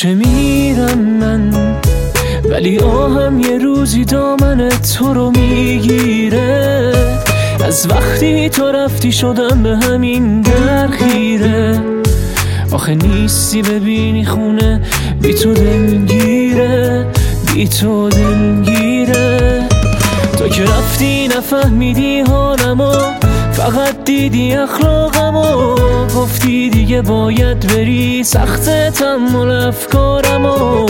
پیش میرم من، ولی آهم یه روزی دامن تو رو میگیره. از وقتی تو رفتی شدم به همین در خیره. آخه نیستی ببینی خونه بی تو دلگیره، بی تو دلگیره. تو که رفتی نفهمیدی حالمو، فقط دیدی اخلاقمو. گفتی دیگه باید بری، سخت تحمل افکارمو.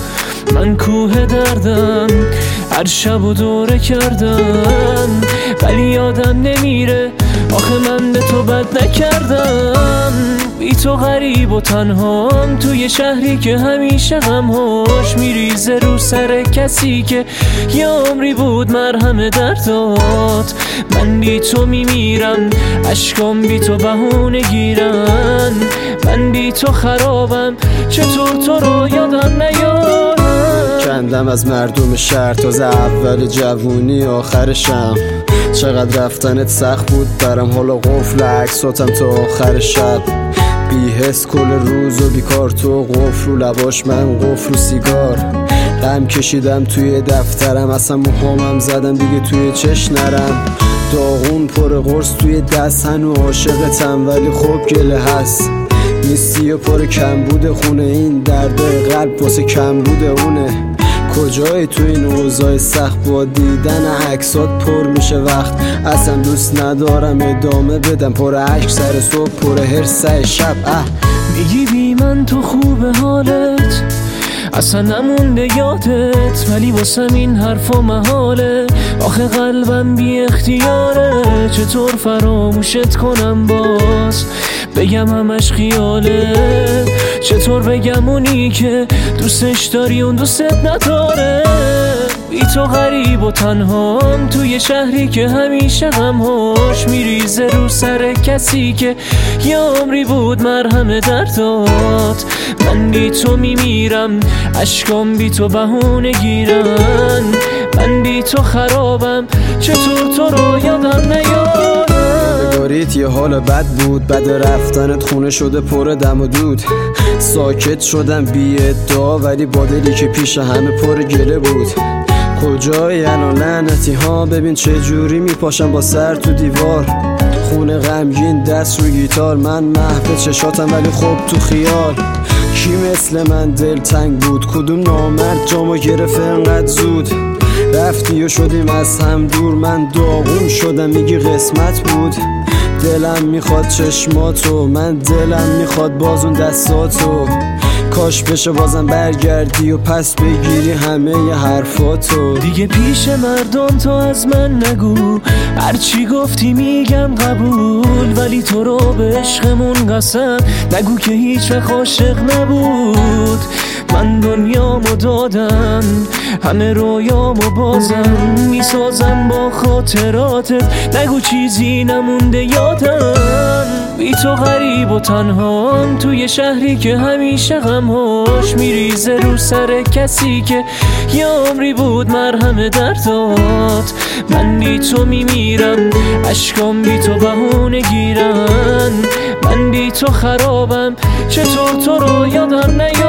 من کوه دردم هر شب و دوره کردم، ولی یادم نمیره آخه من به تو بد نکردم. بی تو غریب و تنهام توی شهری که همیشه غمهاش میریزه رو سر کسی که یه عمری بود مرهم دردات. من بی تو میمیرم، اشکام بی تو بهونه گیرن. من بی تو خرابم، چطور تو رو یادم نیارم. کندم از مردم شهر تازه اول جوونی آخرشم. چقدر رفتنت سخت بود برم، حالا قفل عکساتم تا آخر شب. بی حس کل روز و بیکار، تو قفل رو لباش من قفل رو سیگار. غم کشیدم توی دفترم، اصلا موهامم زدم دیگه توی چش نرم. داغون پر قرص توی دست، هنو عاشقتم ولی خب گله هست. نیستی و پر کم بوده خونه، این درد قلب واسه کم بوده اونه. کجایی تو این اوضاع سخت، با دیدن عکسات پر میشه وقت. اصلا دوست ندارم ادامه بدم، پر عشق سر صبح پر هرس سر شب. میگی بی من تو خوبه حالت، اصلا نمونده یادت، ولی واسم این حرفا محاله. آخه قلبم بی اختیاره، چطور فراموشت کنم باز بگم همش خیاله. چطور بگم اونی که دوستش داری اون دوستت نداره. بی تو غریب و تنهام توی شهری که همیشه غمهاش میریزه رو سر کسی که یه عمری بود مرهم دردات. من بی تو میمیرم، اشکام بی تو بهونه گیرن. من بی تو خرابم، چطور تو رو یادم نیارم. نگاریت یه حال بد بود، بد رفتنت خونه شده پر دم و دود. ساکت شدم بی ادعا، ولی با دلی که پیش همه پر گله بود. کجایی الان لعنتی ها، ببین چه جوری میپاشم با سر تو دیوار. خونه غمگین دست رو گیتار، من محو چشاتم ولی خب تو خیال. کی مثل من دلتنگ بود، کدوم نامرد جامو گرفت انقدر زود. رفتی و شدیم از هم دور، من داغون شدم میگی قسمت بود. دلم میخواد چشماتو، من دلم میخواد بازون دستاتو. کاش بشه بازم برگردی و پس بگیری همه ی حرفاتو. دیگه پیش مردم تو از من نگو، هرچی گفتی میگم قبول. ولی تو رو به عشقمون قسم نگو که هیچ وقت عاشق نبود. من دنیامو دادم، همه رویامو بازم میسازم با خاطراتت. نگو چیزی نمونده یادم. بی تو غریب و تنهام توی شهری که همیشه غمهاش میریزه رو سر کسی که یه عمری بود مرهم دردات. من بی تو میمیرم، اشکام بی تو بهونه گیرن. من بی تو خرابم، چطور تو رو یادم نیارم.